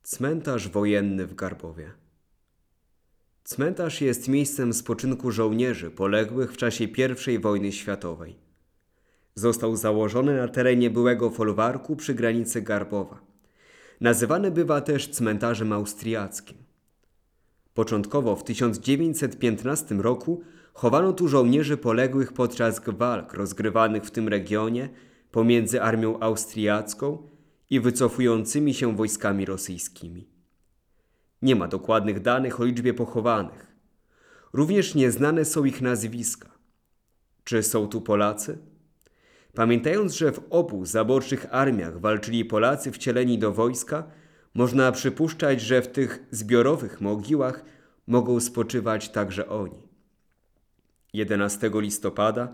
Cmentarz wojenny w Garbowie. Cmentarz jest miejscem spoczynku żołnierzy poległych w czasie I wojny światowej. Został założony na terenie byłego folwarku przy granicy Garbowa. Nazywany bywa też cmentarzem austriackim. Początkowo w 1915 roku chowano tu żołnierzy poległych podczas walk rozgrywanych w tym regionie pomiędzy armią austriacką i wycofującymi się wojskami rosyjskimi. Nie ma dokładnych danych o liczbie pochowanych. Również nieznane są ich nazwiska. Czy są tu Polacy? Pamiętając, że w obu zaborczych armiach walczyli Polacy wcieleni do wojska, można przypuszczać, że w tych zbiorowych mogiłach mogą spoczywać także oni. 11 listopada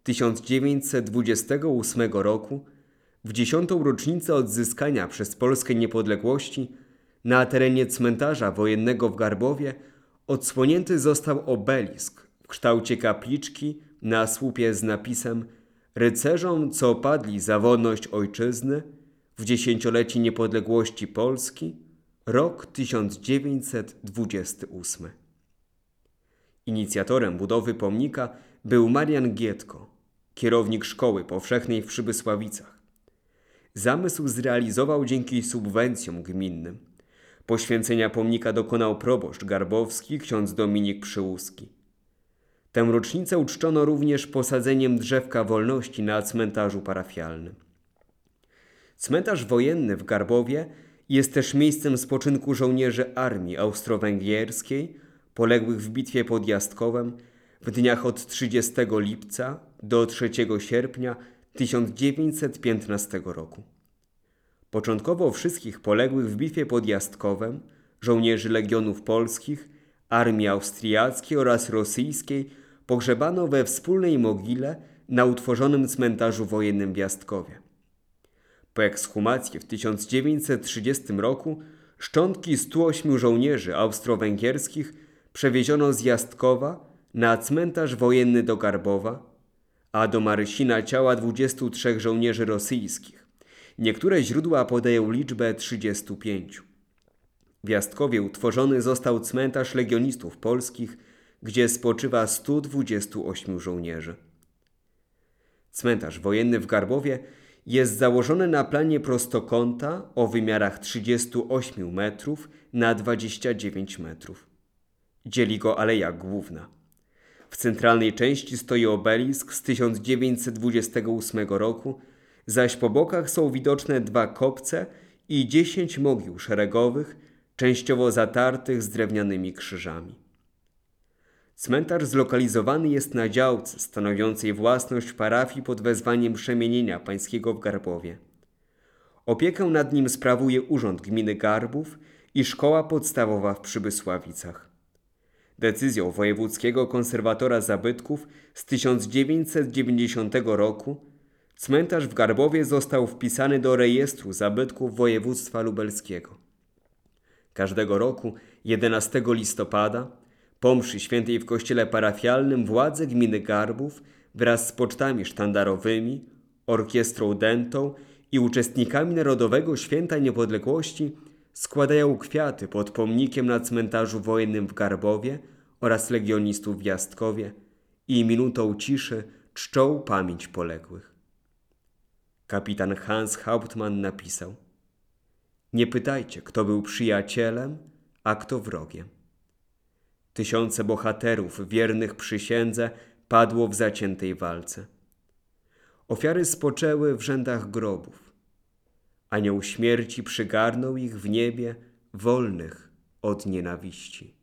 1928 roku, w 10. rocznicę odzyskania przez Polskę niepodległości, na terenie cmentarza wojennego w Garbowie odsłonięty został obelisk w kształcie kapliczki na słupie z napisem „Rycerzom, co padli za wolność ojczyzny w 10-lecie niepodległości Polski, rok 1928”. Inicjatorem budowy pomnika był Marian Gietko, kierownik szkoły powszechnej w Przybysławicach. Zamysł zrealizował dzięki subwencjom gminnym. Poświęcenia pomnika dokonał proboszcz garbowski ksiądz Dominik Przyłuski. Tę rocznicę uczczono również posadzeniem drzewka wolności na cmentarzu parafialnym. Cmentarz wojenny w Garbowie jest też miejscem spoczynku żołnierzy armii austro-węgierskiej poległych w bitwie pod Jastkowem w dniach od 30 lipca do 3 sierpnia 1915 roku. Początkowo wszystkich poległych w bitwie pod Jastkowem, żołnierzy Legionów Polskich, armii austriackiej oraz rosyjskiej pogrzebano we wspólnej mogile na utworzonym cmentarzu wojennym w Jastkowie. Po ekshumacji w 1930 roku szczątki 108 żołnierzy austro-węgierskich przewieziono z Jastkowa na cmentarz wojenny do Garbowa, a do Marysina ciała 23 żołnierzy rosyjskich. Niektóre źródła podają liczbę 35. W Jastkowie utworzony został cmentarz legionistów polskich, gdzie spoczywa 128 żołnierzy. Cmentarz wojenny w Garbowie jest założony na planie prostokąta o wymiarach 38 metrów na 29 metrów. Dzieli go Aleja Główna. W centralnej części stoi obelisk z 1928 roku, zaś po bokach są widoczne 2 kopce i 10 mogił szeregowych, częściowo zatartych z drewnianymi krzyżami. Cmentarz zlokalizowany jest na działce stanowiącej własność parafii pod wezwaniem Przemienienia Pańskiego w Garbowie. Opiekę nad nim sprawuje Urząd Gminy Garbów i Szkoła Podstawowa w Przybysławicach. Decyzją wojewódzkiego konserwatora zabytków z 1990 roku cmentarz w Garbowie został wpisany do rejestru zabytków województwa lubelskiego. Każdego roku 11 listopada po mszy świętej w kościele parafialnym władze gminy Garbów wraz z pocztami sztandarowymi, orkiestrą dętą i uczestnikami Narodowego Święta Niepodległości składają kwiaty pod pomnikiem na cmentarzu wojennym w Garbowie oraz legionistów w Jastkowie i minutą ciszy czczą pamięć poległych. Kapitan Hans Hauptmann napisał: „Nie pytajcie, kto był przyjacielem, a kto wrogiem. Tysiące bohaterów wiernych przysiędze padło w zaciętej walce. Ofiary spoczęły w rzędach grobów. Anioł śmierci przygarnął ich w niebie wolnych od nienawiści”.